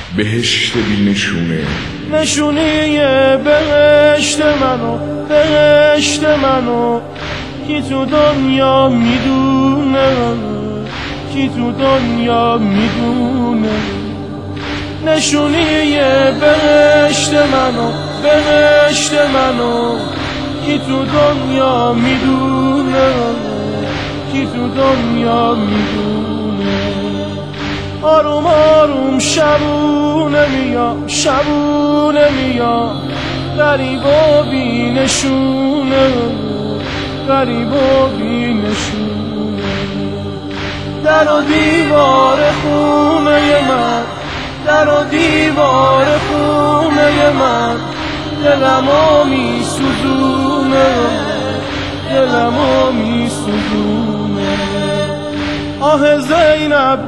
بهشت بی نشونه، نشونی بهشت منو کی تو دنیا میدونه، کی تو دنیا میدونه. نشونی بهشت منو کی تو دنیا میدونه، کی تو دنیا میدونه. آروم آروم شبونه میاد غریب و بی نشونه، غریب و بی نشونه. در و دیوار خونه من، در و دیوار خونه من دلمو میسوزونه، دلمو میسوزونه. آه زینب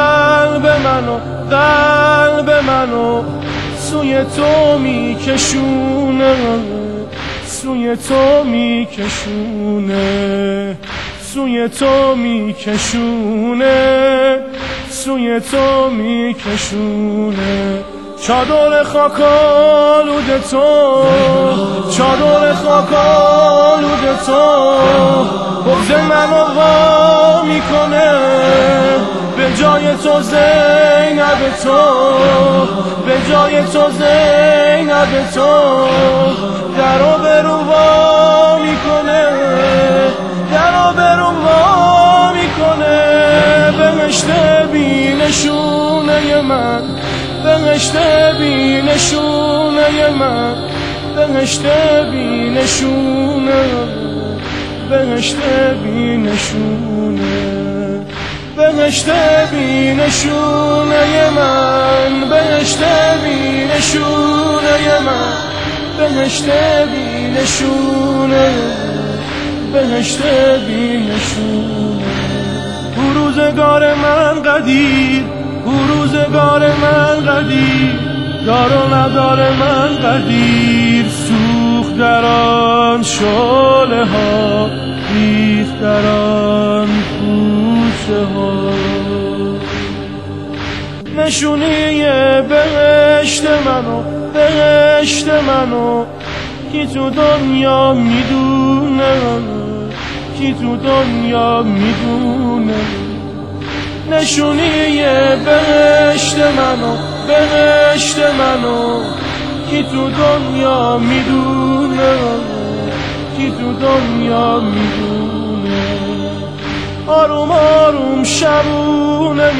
قلب منو سوی تو میکشونه، سوی تو میکشونه، سوی تو میکشونه، سوی تو میکشونه. چادر خاک آلوده تو، چادر خاک آلوده تو بغض منو وا میکنه. به جای تو زینب تو، به جای تو زینب تو درو برو وا میکنه، درو برو وا میکنه. بهشت بی نشونه من، بهشت بی نشونه من، بهشت بی نشونه، بهشت بی نشونه. بهشت بی نشونه من، بهشت بی نشونه من، بهشت بی نشونه، بهشت بی نشونه. روزگار من قدیر، روزگار من قدیر، دار و ندار من قدیر. سوخت در آن شعله ها، ریخت در آن کوچه ها. نشونی بهشت منو کی تو دنیا میدونه، کی تو دنیا میدونه. نشونی بهشت منو کی تو دنیا میدونه، کی تو دنیا میدونه. آروم آروم شبونه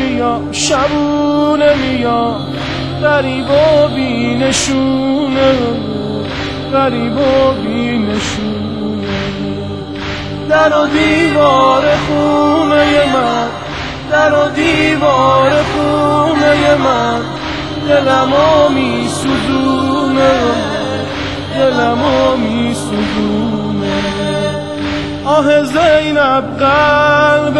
میاد غریب و بی نشونه، غریب و بی نشونه. در و دیوار خونه من، در و دیوار خونه من دلمو میسوزونه، دلمو میسوزونه. آه زینب قلب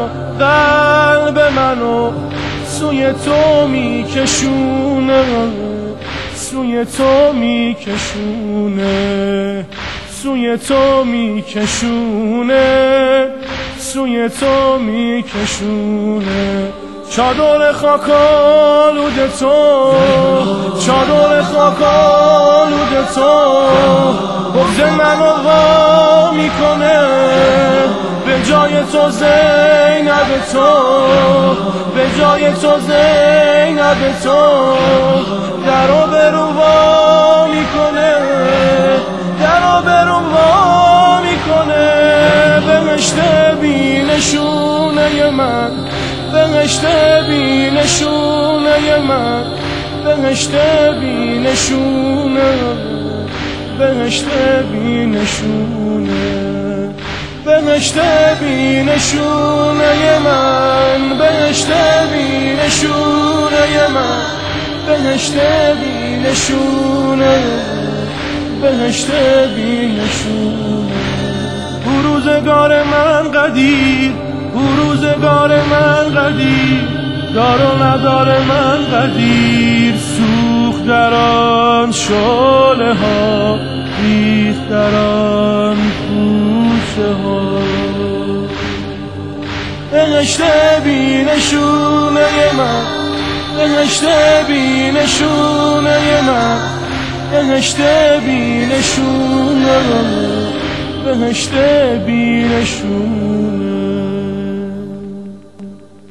منو سوی تو میکشونه، سوی تو میکشونه، سوی تو میکشونه، سوی تو میکشونه. چادر خاک آلوده تو، چادر خاک آلوده تو بغض منو وا میکنه. به جای تو زینب تو، به جای تو زینب تو درو برو وا میکنه، درو برو وا میکنه. بهشت بی نشونه من، بهشت بی نشونه من، بهشت بی نشونه، بهشت بی نشونه. بهشت بی نشونه من، بهشت بی نشونه من، بهشت بی نشونه، بهشت بی نشونه. روزگار من قدیر، روزگار من قدیر، دار و ندار من قدیر. سوخت در آن شعله ها، ریخت در آن کوچه ها. بهشت بی نشونه من، بهشت بی نشونه من، بهشت بی نشونه، بهشت بی نشونه.